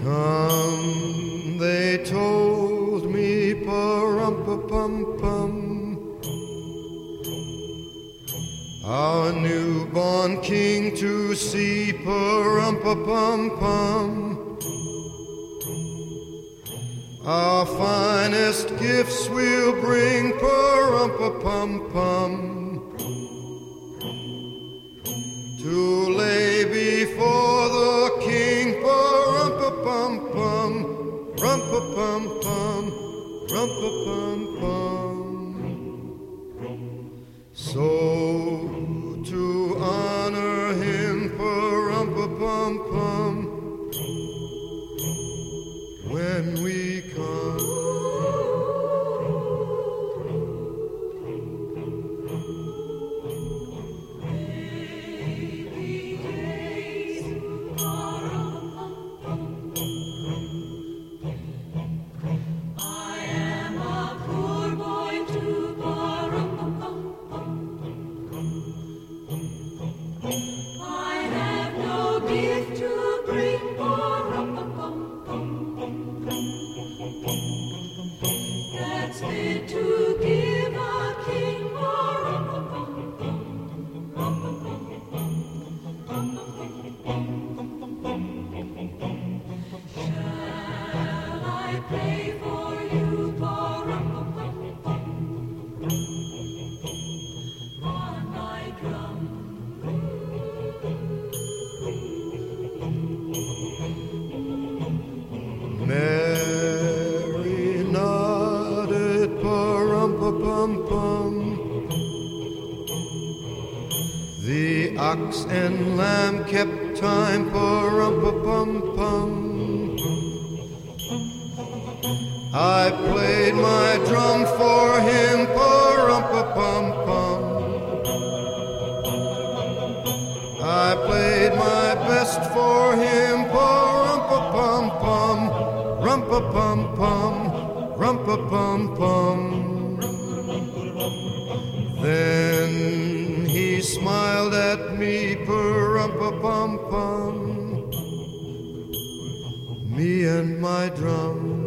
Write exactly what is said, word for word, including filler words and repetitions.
Come, they told me, pa-rum-pa-pum-pum, our newborn king to see, pa-rum-pa-pum-pum. Our finest gifts we'll bring, pa-rum-pa-pum-pum, to lay before the king, pa-rum-pa-pum-pum, rum-pa-pum-pum, rum-pa-pum-pum. So to honor him, pa-rum-pa-pum-pum, when we come. Mary nodded, pa-rum-pa-pum-pum. The ox and lamb kept time, pa-rum-pa-pum-pum. I played my drum for him, pa-rum-pa-pum-pum. I played my best for him, pa-rum-pa-pum-pum, rum-pa-pum-pum, rum-pa-pum-pum. Then he smiled at me, pa-rum-pa-pum-pum, me and my drum.